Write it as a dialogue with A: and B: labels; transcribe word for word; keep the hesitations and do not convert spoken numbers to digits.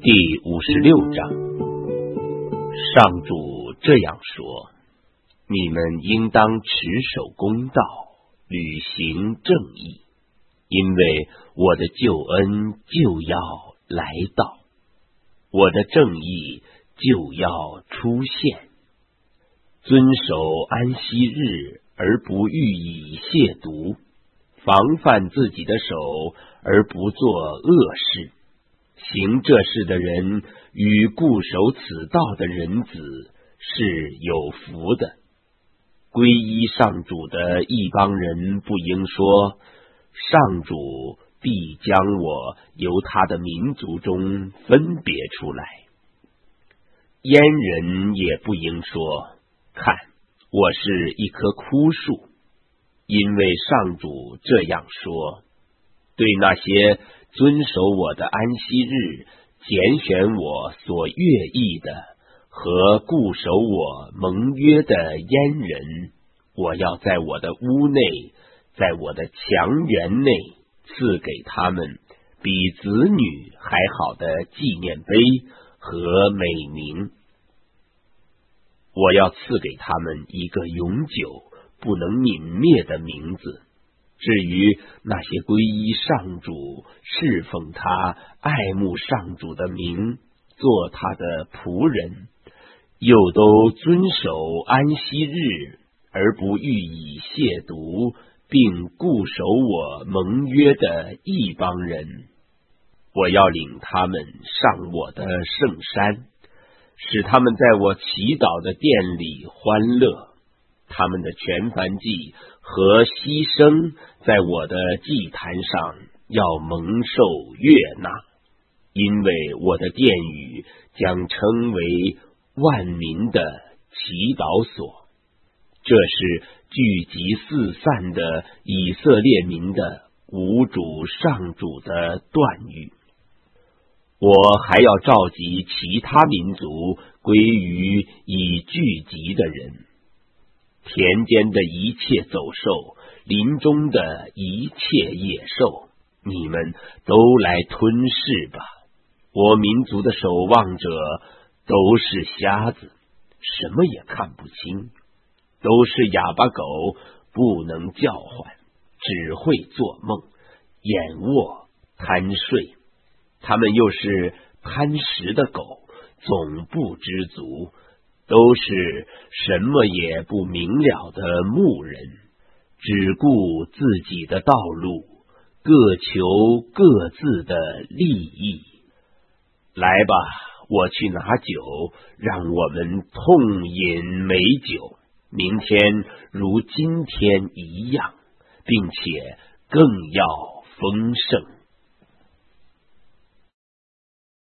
A: 第五十六章，上主这样说：你们应当持守公道，履行正义，因为我的救恩就要来到，我的正义就要出现。遵守安息日而不予以亵渎，防范自己的手而不做恶事。行这事的人与固守此道的人子是有福的。皈依上主的一帮人不应说，上主必将我由他的民族中分别出来。阉人也不应说，看，我是一棵枯树，因为上主这样说：对那些遵守我的安息日，拣选我所悦意的和固守我盟约的阉人，我要在我的屋内，在我的墙垣内赐给他们比子女还好的纪念碑和美名。我要赐给他们一个永久不能泯灭的名字。至于那些皈依上主、侍奉他、爱慕上主的名、做他的仆人，又都遵守安息日而不予以亵渎，并固守我盟约的一帮人，我要领他们上我的圣山，使他们在我祈祷的殿里欢乐。他们的全燔祭和牺牲在我的祭坛上要蒙受悦纳，因为我的殿宇将称为万民的祈祷所。这是聚集四散的以色列民的无主上主的断语。我还要召集其他民族归于已聚集的人，田间的一切走兽，林中的一切野兽，你们都来吞噬吧。我民族的守望者都是瞎子，什么也看不清，都是哑巴狗，不能叫唤，只会做梦，眼卧贪睡。他们又是贪食的狗，总不知足，都是什么也不明了的牧人，只顾自己的道路，各求各自的利益。来吧，我去拿酒，让我们痛饮美酒，明天如今天一样，并且更要丰盛。